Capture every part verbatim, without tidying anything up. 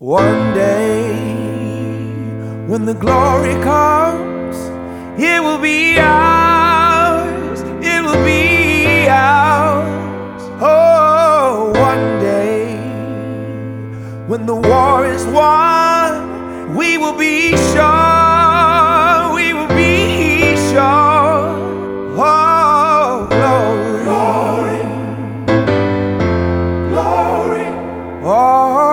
One day, when the glory comes, it will be ours, it will be ours. Oh, one day, when the war is won, we will be sure, we will be sure. Oh, glory, glory, glory. Oh,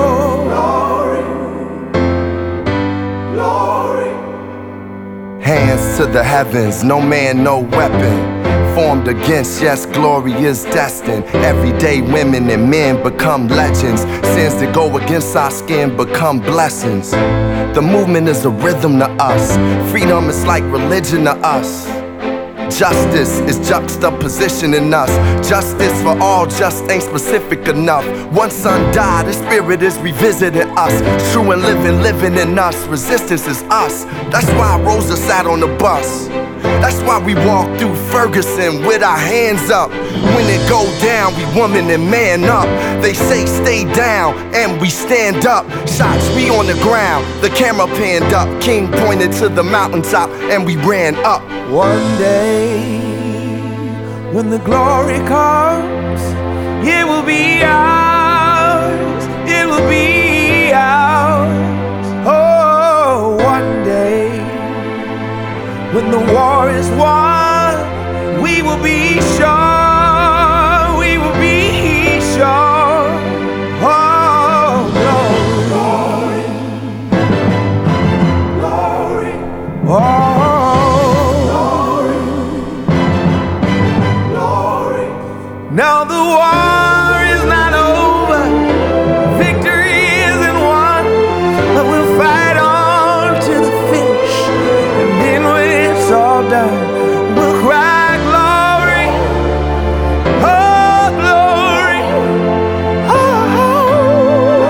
hands to the heavens, no man, no weapon formed against, yes, glory is destined. Everyday women and men become legends. Sins that go against our skin become blessings. The movement is a rhythm to us. Freedom is like religion to us. Justice is juxtapositioning us. Justice for all just ain't specific enough. One son died, the spirit is revisiting us. True and living, living in us. Resistance is us. That's why Rosa sat on the bus. That's why we walk through Ferguson with our hands up. When it go down, we woman and man up. They say stay down, and we stand up. Shots, we on the ground, the camera panned up. King pointed to the mountaintop, and we ran up. One day, when the glory comes, it will be ours, it will be ours. Oh, one day, when the war is won, we will be sure, we will be sure. Oh, glory, glory, glory. Oh. Now the war is not over, victory isn't won, but we'll fight on to the finish, and then when it's all done, we'll cry glory, oh glory, oh,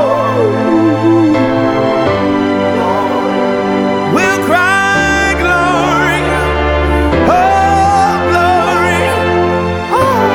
we'll cry glory, oh glory, oh.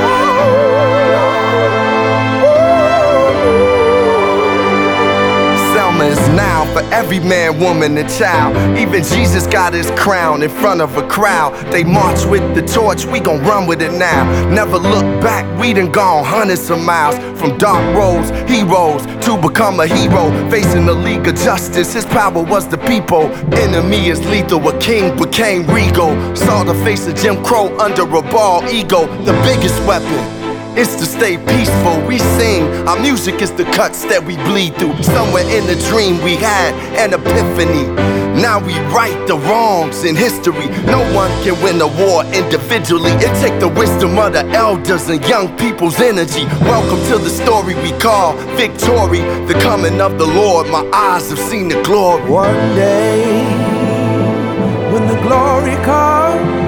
Is now for every man, woman, and child. Even Jesus got his crown in front of a crowd. They march with the torch, we gon' run with it now. Never look back, we done gone hundreds of miles. From dark roads, heroes, to become a hero. Facing the League of Justice, his power was the people. Enemy is lethal, a king became regal. Saw the face of Jim Crow under a bald ego. The biggest weapon is to stay peaceful. We sing, our music is the cuts that we bleed through. Somewhere in the dream we had an epiphany. Now we right the wrongs in history. No one can win a war individually. It take the wisdom of the elders and young people's energy. Welcome to the story we call victory. The coming of the Lord, my eyes have seen the glory. One day, when the glory comes,